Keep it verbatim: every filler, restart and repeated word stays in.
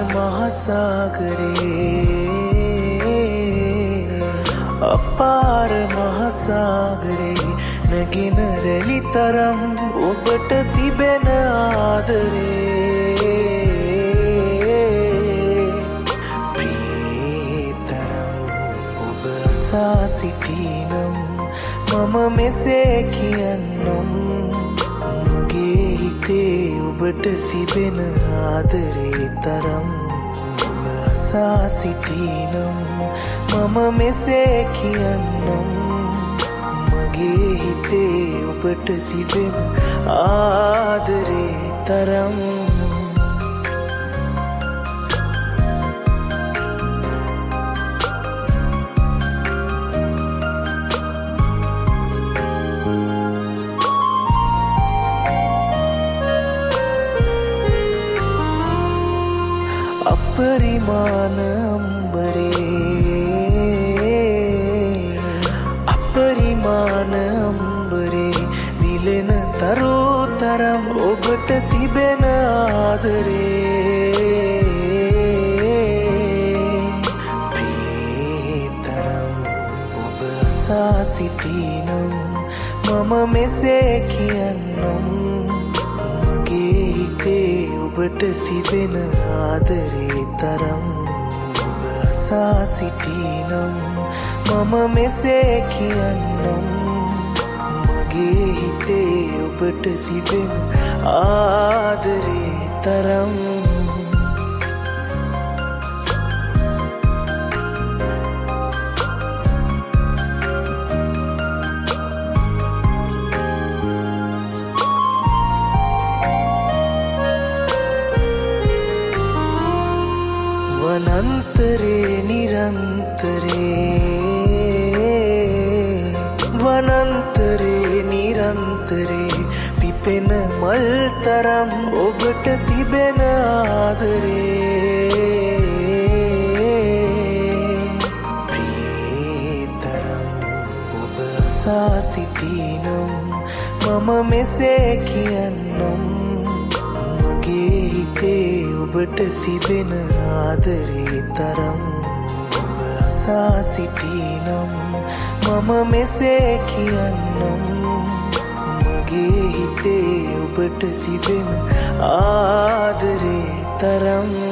මහසාගරේ අපාර මහසාගරේ නගින රැලි තරම් ඔබට තිබෙන ආදරේ ප්‍රීතරම් ඔබ අසා සිටිනම් මම මෙසේ කියන්නම් මගේ හිතේ ඔබට තිබෙන ආදරේ තරම් ඔබ අසා සිටිනම් මම මෙසේ කියන්නම් මගේ හිතේ ඔබට තිබෙන ආදරේ තරම් අපරිමාණ අම්බරේ අපරිමාණ අම්බරේ දිලෙන තරෝතරම් ඔබට තිබෙන ආදරේ ප්‍රීතරම් ඔබ අසා සිටිනම් මම මෙසේ කියන්නම් මගේ හිතේ ඔබට තිබෙන ආදරේ තරම් ඔබ අසා සිටිනම් මම මෙසේ කියන්නම් මගේ හිතේ ඔබට තිබෙන ආදරේ තරම් වනන්තරේ නිරන්තරේ වනන්තරේ නිරන්තරේ පිපෙන මල් තරම් ඔබට තිබෙන ආදරේ ප්‍රීතරම් ඔබ අසා සිටිනම් මම මෙසේ කියන්නම් මගේ හිතේ ඔබට තිබෙන ආදරේ තරම් ඔබ අසා සිටිනම් මම මෙසේ කියන්නම් මගේ හිතේ ඔබට තිබෙන ආදරේ තරම්